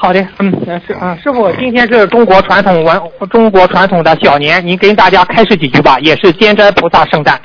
好的，师傅，今天是中国传统的小年，您跟大家开示几句吧，也是监斋菩萨圣诞。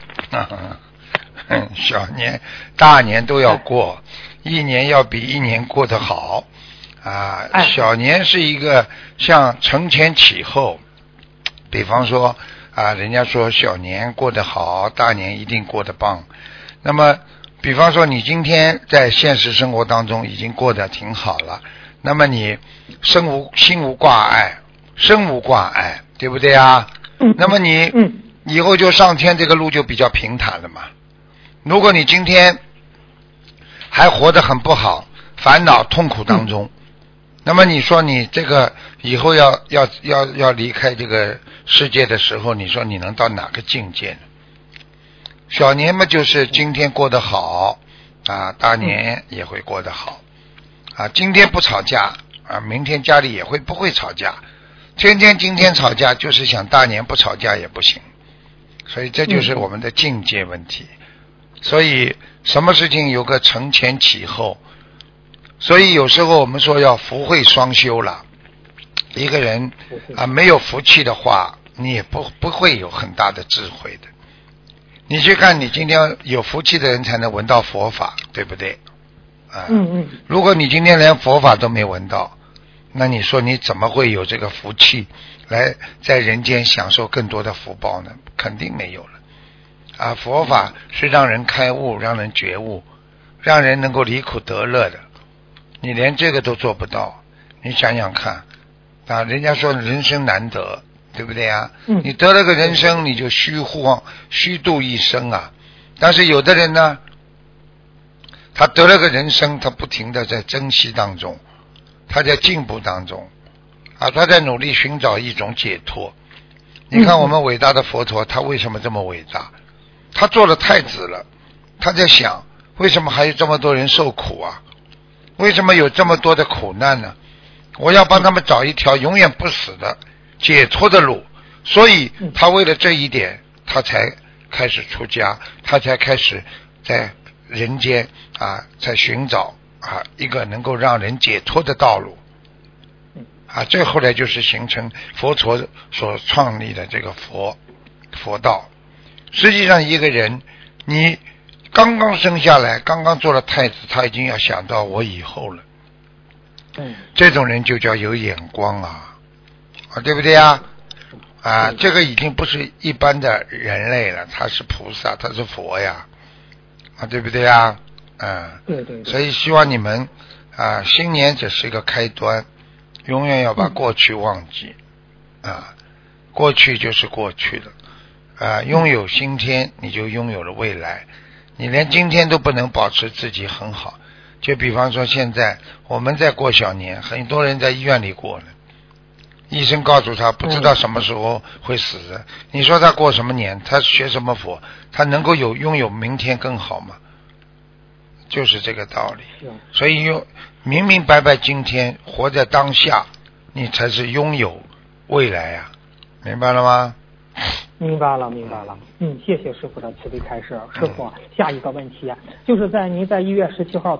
小年、大年都要过，一年要比一年过得好啊。小年是一个像承前启后，比方说啊，人家说小年过得好，大年一定过得棒。那么，比方说你今天在现实生活当中已经过得挺好了，那么你心无挂碍，身无挂碍，对不对啊？那么你以后就上天这个路就比较平坦了嘛。如果你今天还活得很不好，烦恼痛苦当中，那么你说你这个以后要离开这个世界的时候，你说你能到哪个境界呢？小年嘛，就是今天过得好啊，大年也会过得好啊。今天不吵架啊，明天家里也不会吵架。天天今天吵架，就是想大年不吵架也不行。所以这就是我们的境界问题。所以什么事情有个承前启后，所以有时候我们说要福慧双修了。一个人啊没有福气的话，你也不会有很大的智慧的。你去看，你今天有福气的人才能闻到佛法，对不对？如果你今天连佛法都没闻到，那你说你怎么会有这个福气来在人间享受更多的福报呢？肯定没有了。啊，佛法是让人开悟，让人觉悟，让人能够离苦得乐的。你连这个都做不到，你想想看啊！人家说人生难得，对不对啊？你得了个人生，你就虚度一生啊！但是有的人呢，他得了个人生，他不停的在珍惜当中，他在进步当中啊，他在努力寻找一种解脱。你看我们伟大的佛陀，他为什么这么伟大？他做了太子了，他在想为什么还有这么多人受苦啊？为什么有这么多的苦难呢？我要帮他们找一条永远不死的解脱的路。所以他为了这一点，他才开始出家，他才开始在人间啊，在寻找啊一个能够让人解脱的道路啊。这后来就是形成佛陀所创立的这个佛道。实际上一个人你刚刚生下来，刚刚做了太子，他已经要想到我以后了。这种人就叫有眼光啊，对不对啊？啊，这个已经不是一般的人类了，他是菩萨，他是佛呀，啊，对不对啊？对。所以希望你们啊，新年只是一个开端，永远要把过去忘记啊，过去就是过去了。拥有今天，你就拥有了未来。你连今天都不能保持自己很好，就比方说现在我们在过小年，很多人在医院里过呢，医生告诉他不知道什么时候会死的。你说他过什么年？他学什么佛？他能够拥有明天更好吗？就是这个道理。所以明明白白今天，活在当下，你才是拥有未来呀，明白了吗？ 明白了。谢谢师傅的慈悲开示。师傅，下一个问题就是您在1月17号